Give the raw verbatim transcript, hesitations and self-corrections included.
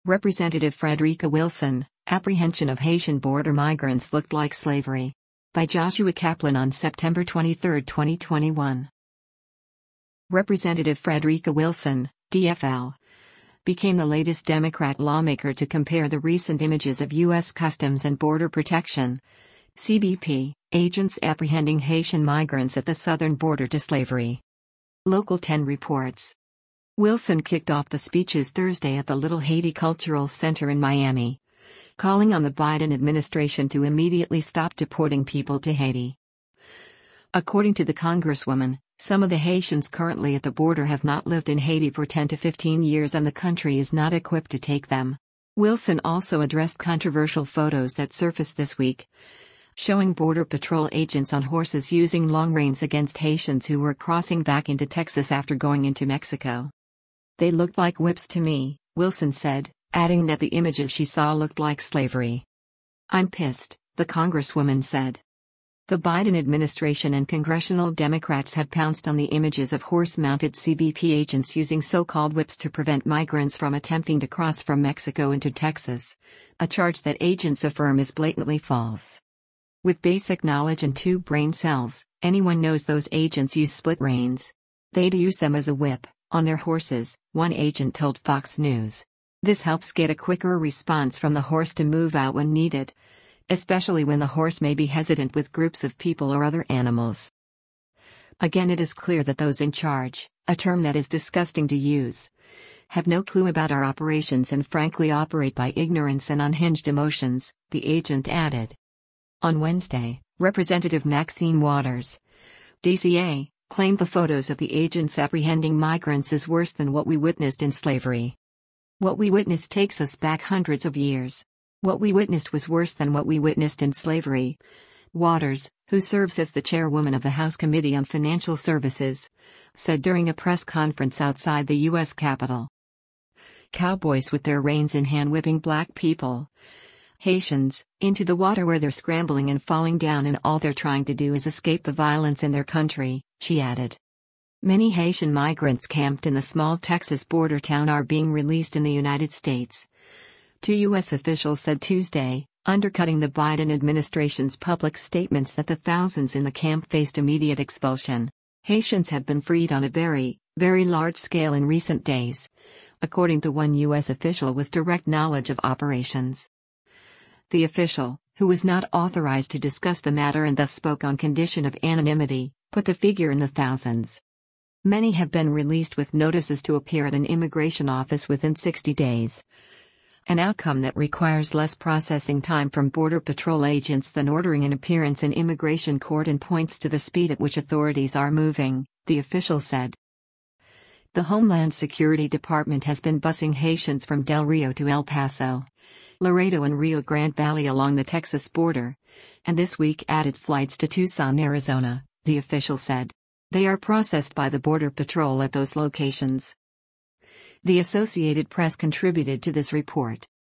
Representative Frederica Wilson, apprehension of Haitian border migrants looked like slavery. By Joshua Kaplan on September twenty-third, twenty twenty-one. Representative Frederica Wilson, D F L, became the latest Democrat lawmaker to compare the recent images of U S Customs and Border Protection, C B P, agents apprehending Haitian migrants at the southern border to slavery. Local ten reports. Wilson kicked off the speeches Thursday at the Little Haiti Cultural Center in Miami, calling on the Biden administration to immediately stop deporting people to Haiti. According to the Congresswoman, some of the Haitians currently at the border have not lived in Haiti for ten to fifteen years and the country is not equipped to take them. Wilson also addressed controversial photos that surfaced this week, showing Border Patrol agents on horses using long reins against Haitians who were crossing back into Texas after going into Mexico. "They looked like whips to me," Wilson said, adding that the images she saw looked like slavery. "I'm pissed," the Congresswoman said. The Biden administration and congressional Democrats have pounced on the images of horse-mounted C B P agents using so-called whips to prevent migrants from attempting to cross from Mexico into Texas, a charge that agents affirm is blatantly false. With basic knowledge and two brain cells, anyone knows those agents use split reins. They'd use them as a whip, on their horses, one agent told Fox News. This helps get a quicker response from the horse to move out when needed, especially when the horse may be hesitant with groups of people or other animals. Again, it is clear that those in charge, a term that is disgusting to use, have no clue about our operations and frankly operate by ignorance and unhinged emotions, the agent added. On Wednesday, Representative Maxine Waters, D C A, claimed the photos of the agents apprehending migrants is worse than what we witnessed in slavery. "What we witnessed takes us back hundreds of years. What we witnessed was worse than what we witnessed in slavery," Waters, who serves as the chairwoman of the House Committee on Financial Services, said during a press conference outside the U S Capitol. Cowboys with their reins in hand whipping black people, Haitians, into the water where they're scrambling and falling down and all they're trying to do is escape the violence in their country, she added. Many Haitian migrants camped in the small Texas border town are being released in the United States, two U S officials said Tuesday, undercutting the Biden administration's public statements that the thousands in the camp faced immediate expulsion. Haitians have been freed on a very, very large scale in recent days, according to one U S official with direct knowledge of operations. The official, who was not authorized to discuss the matter and thus spoke on condition of anonymity, put the figure in the thousands. Many have been released with notices to appear at an immigration office within sixty days. An outcome that requires less processing time from Border Patrol agents than ordering an appearance in immigration court and points to the speed at which authorities are moving, the official said. The Homeland Security Department has been busing Haitians from Del Rio to El Paso, Laredo and Rio Grande Valley along the Texas border, and this week added flights to Tucson, Arizona, the official said. They are processed by the Border Patrol at those locations. The Associated Press contributed to this report.